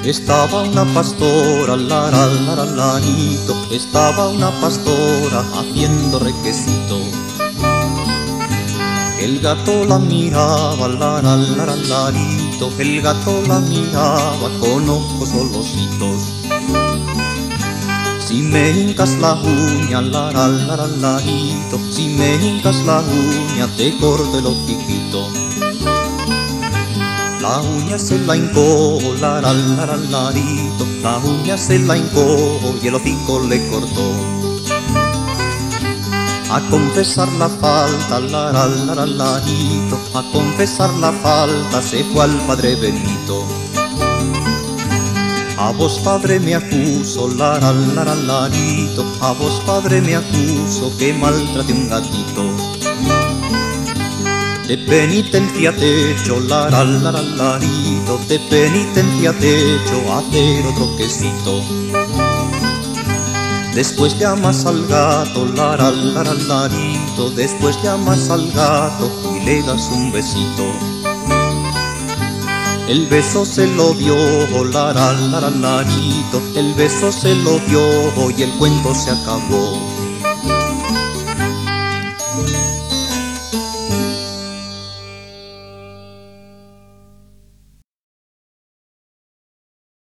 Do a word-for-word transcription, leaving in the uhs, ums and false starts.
Estaba una pastora, lara, lara, larito, estaba una pastora haciendo requesito. El gato la miraba, lara, lara, larito, el gato la miraba con ojos solocitos. Si me hincas la uña, lara, lara, larito, si me hincas la uña te corto el hociquito. La uña se la hincó, lara, lara, larito, la uña se la hincó y el hocico le cortó. A confesar la falta, lara, lara, larito, a confesar la falta se fue al padre Benito. A vos padre me acuso, lara, lara, larito, a vos padre me acuso que maltraté un gatito. De penitencia te echo, lara, lara, larito, de penitencia te echo a hacer otro quesito. Después llamas al gato, lara, lara, larito, después llamas al gato y le das un besito. El beso se lo dio, lara, lara, larito, el beso se lo dio y el cuento se acabó.